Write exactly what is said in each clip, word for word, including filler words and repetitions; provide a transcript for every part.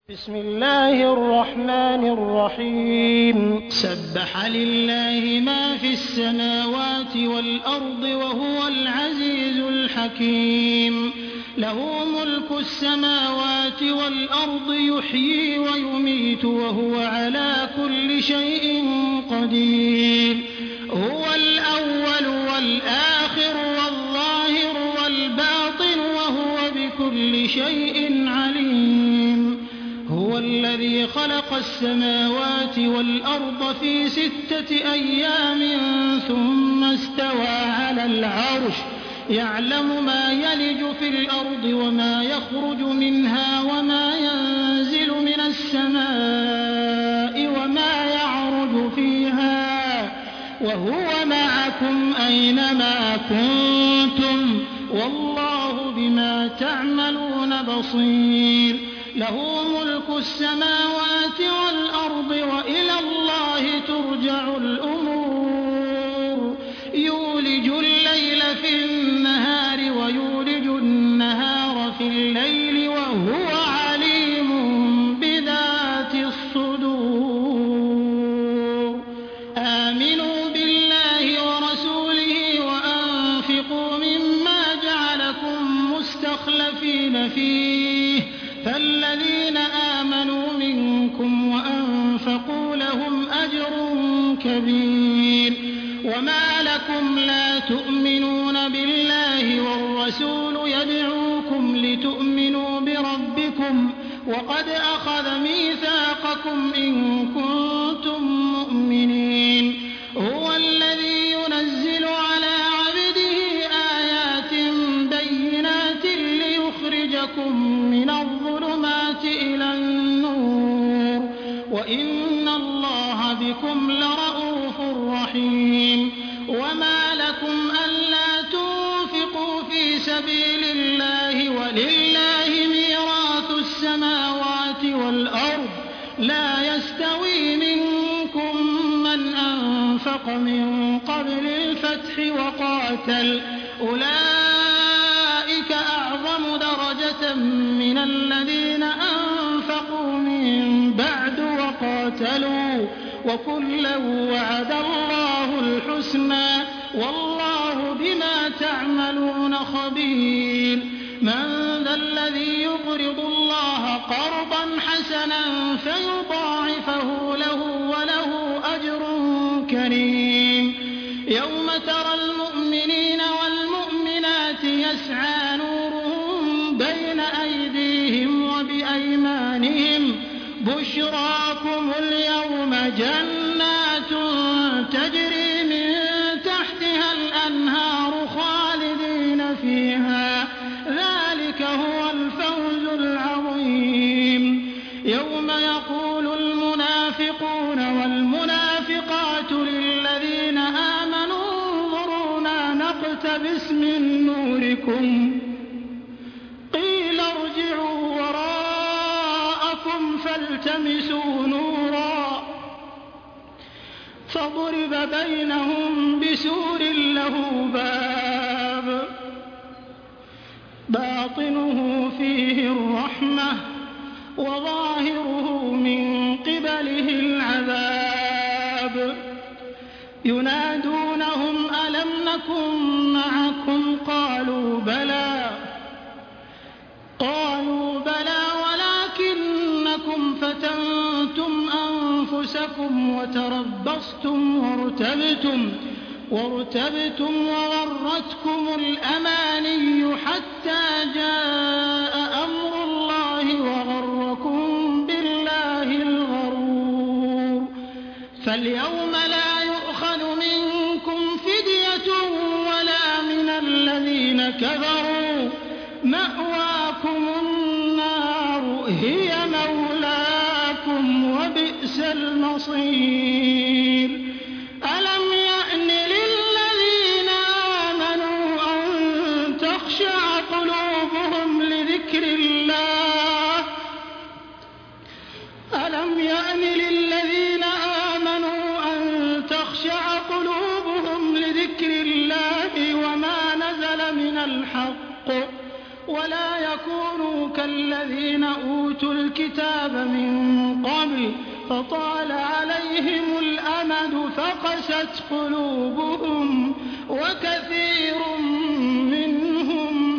بسم الله الرحمن الرحيم سبح لله ما في السماوات والأرض وهو العزيز الحكيم له ملك السماوات والأرض يحيي ويميت وهو على كل شيء قدير هو الأول والآخر والظاهر والباطن وهو بكل شيء عليم هو الذي خلق السماوات والأرض في ستة أيام ثم استوى على العرش يعلم ما يلج في الأرض وما يخرج منها وما ينزل من السماء وما يعرج فيها وهو معكم أينما كنتم والله بما تعملون بصير له ملك السماوات والأرض وإلى الله ترجع الأمور يولج الليل في النهار ويولج النهار في الليل وهو عليم بذات الصدور آمنوا بالله ورسوله وأنفقوا مما جعلكم مستخلفين فيه فالذين آمنوا منكم وأنفقوا لهم أجر كبير وما لكم لا تؤمنون بالله والرسول يدعوكم لتؤمنوا بربكم وقد أخذ ميثاقكم إن كنتم مؤمنين هو الذي ينزل على عبده آيات بينات ليخرجكم من الظلمات إلى النور وإن الله بكم لرءوف رحيم وما لكم ألا تنفقوا في سبيل الله ولله ميراث السماوات والأرض لا يستوي منكم من أنفق من قبل الفتح وقاتل أولئك أعظم درجة من الذين أنفقوا من بعد وقاتلوا وكلا وعد الله الحسنى والله بما تعملون خبير من ذا الذي يقرض الله قرضا حسنا فيضاعفه له وله أجر كريم يوم ترى المؤمنين والمؤمنات يسعى نورهم بين أيديهم وبأيمانهم بشراكم اليوم جنات تجري من تحتها الأنهار خالدين فيها ذلك هو الفوز العظيم يوم يقول المنافقون والمنافقات للذين آمنوا انظرونا نقتبس من نوركم قيل ارجعوا وراءكم فالتمسوا نورا فضرب بينهم بسور له باب باطنه فيه الرحمة وظاهره من قبله العذاب ينادونهم ألم نكن معكم قالوا بلى قالوا بلى ولكنكم فتنتم أنفسكم وتربصتم وارتبتم وارتبتم وغرتكم الأماني حتى جاء أمر الله وغركم بالله الغرور فاليوم لا يؤخذ منكم فدية ولا من الذين كفروا مأواكم النار هي مولاكم وبئس المصير ألم يأن للذين آمنوا أن تخشع قلوبهم لذكر الله ألم يأن للذين آمنوا أن تخشع قلوبهم لذكر الله وما نزل من الحق ولا يكونوا كالذين أوتوا أُوتُوا الْكِتَابَ مِن قَبْلُ فَطَالَ عَلَيْهِمُ الْأَمَدُ فَقَسَتْ قُلُوبُهُمْ وَكَثِيرٌ مِّنْهُمْ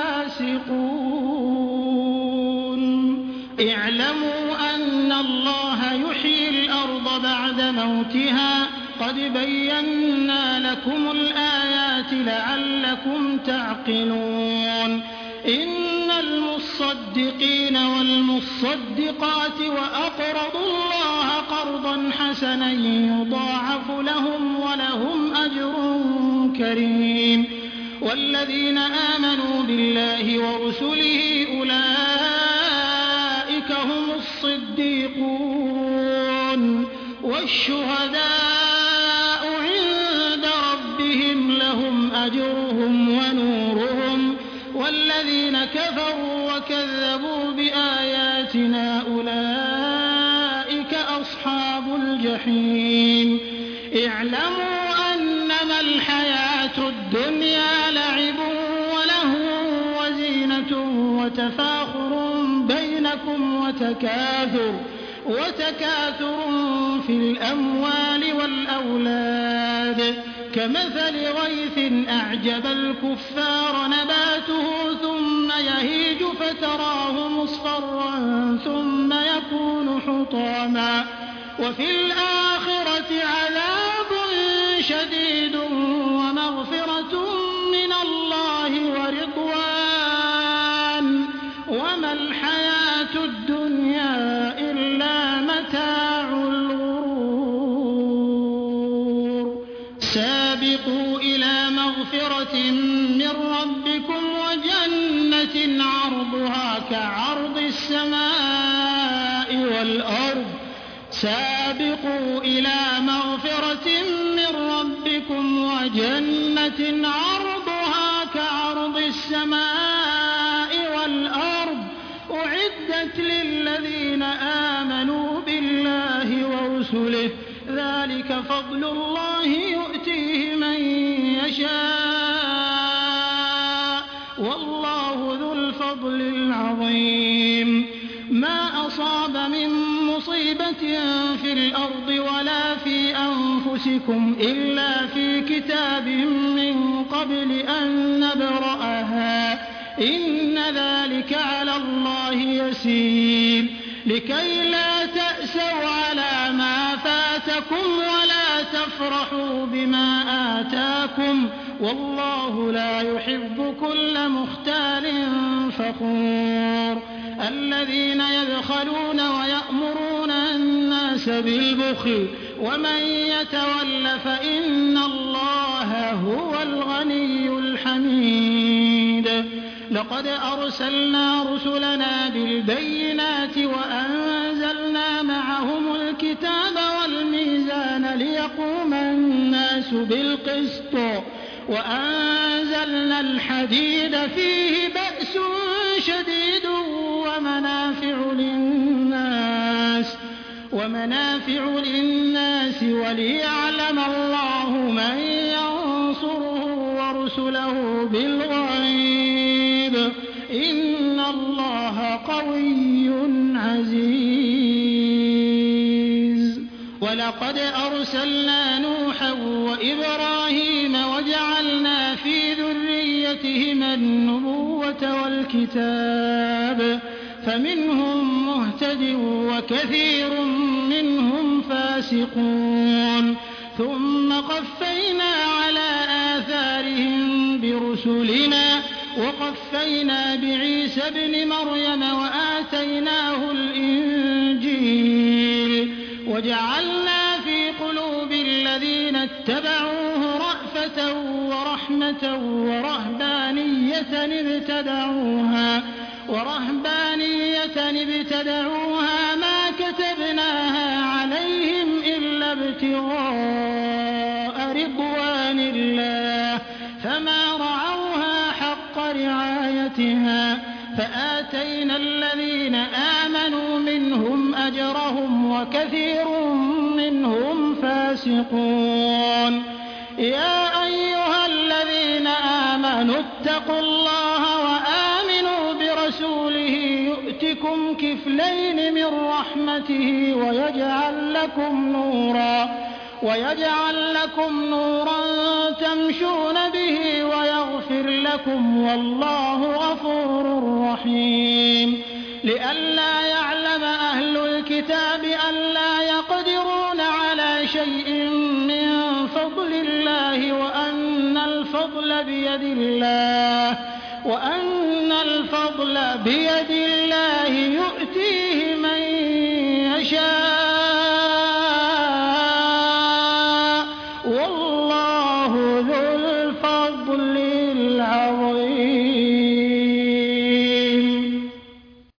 فَاسِقُونَ. اعْلَمُوا أَنَّ اللَّهَ يُحْيِي الْأَرْضَ بَعْدَ مَوْتِهَا قَدْ بَيَّنَّا لَكُمُ الْآيَاتِ لَعَلَّكُمْ تَعْقِلُونَ. إِنَّ الْمُصَّدِّقِينَ وَالْمُصَّدِّقَاتِ وَأَقْرَضُوا اللَّهَ قَرْضًا حَسَنًا يُضَاعَفُ لَهُمْ وَلَهُمْ أَجْرٌ كَرِيمٌ. وَالَّذِينَ آمَنُوا بِاللَّهِ وَرُسُلِهِ أُولَٰئِكَ هُمُ الصِّدِّيقُونَ وَالشُّهَدَاءُ عِندَ رَبِّهِمْ لَهُمْ أَجْرُهُمْ وَنُورُهُمْ. وَالَّذِينَ كَفَرُوا وَكَذَّبُوا بِآيَاتِنَا أُولَٰئِكَ أَصْحَابُ الْجَحِيمِ. اعْلَمُوا أَنَّمَا الْحَيَاةُ الدُّنْيَا لَعِبٌ وَلَهْوٌ وَزِينَةٌ وَتَفَاخُرٌ بَيْنَكُمْ وَتَكَاثُرٌ وتكاثر في الأموال والأولاد كمثل غيث أعجب الكفار نباته ثم يهيج فتراه مصفرا ثم يكون حطاما وفي الآخرة عذاب شديد ومغفرة من الله ورضوان وما الحياة الدنيا إلا متاع الغرور. سابقوا إلى مغفرة من ربكم وجنة عرضها كعرض السماء والأرض سابقوا إلى مغفرة من ربكم وجنة عرضها كعرض السماء والأرض أعدت للذين آمنوا بالله ورسله ذلك فضل الله يؤتيه من يشاء والله ذو الفضل العظيم. ما أصاب من مصيبة في الأرض ولا في أنفسكم إلا في كتاب من قبل أن نبرأها إن ذلك على الله يسير. لكي لا تأسوا على ما فاتكم ولا تفرحوا بما آتاكم والله لا يحب كل مختال فخور. الذين يبخلون ويأمرون الناس بالبخل ومن يتول فإن الله هو الغني الحميد. لقد أرسلنا رسلنا بالبينات وأنزلنا معهم الكتاب والميزان ليقوم الناس بالقسط وأنزلنا الحديد فيه بأس شديد ومنافع للناس ومنافع للناس وليعلم الله من ينصره ورسله بالغيب إن الله قوي عزيز. ولقد أرسلنا نوحا وإبراهيم وجعلنا في ذريتهما النبوة والكتاب فمنهم مهتد وكثير منهم فاسقون. ثم قفينا على آثارهم برسلنا وقفينا بعيسى ابن مريم وآتيناه الإنجيل وجعلنا في قلوب الذين اتبعوه رأفة ورحمة ورهبانية ابتدعوها ورهبانية ابتدعوها ما كتبناها عليهم إلا ابتغاء رضوان الله فما رعوها حق رعايتها فآتينا الذين آمنوا منهم أجرهم وكثير منهم فاسقون. يا أيها الذين آمنوا اتقوا الله وآمنوا برسوله يؤتكم يُؤْتِكُمْ كِفْلَيْنِ مِن رَّحْمَتِهِ وَيَجْعَل لَّكُمْ نُورًا وَيَجْعَل لَّكُمْ نُورًا تَمْشُونَ بِهِ وَيَغْفِرْ لَكُمْ ۗ وَاللَّهُ غَفُورٌ رَّحِيمٌ لِّئَلَّا يَعْلَمَ أَهْلُ الْكِتَابِ أَلَّا يَقْدِرُونَ عَلَىٰ شَيْءٍ مِّن فَضْلِ اللَّهِ وَأَنَّ الْفَضْلَ بِيَدِ اللَّهِ وَأَنَّ الْفَضْلَ بِيَدِ اللَّهِ يُؤْتِيهِ مَن يَشَاءُ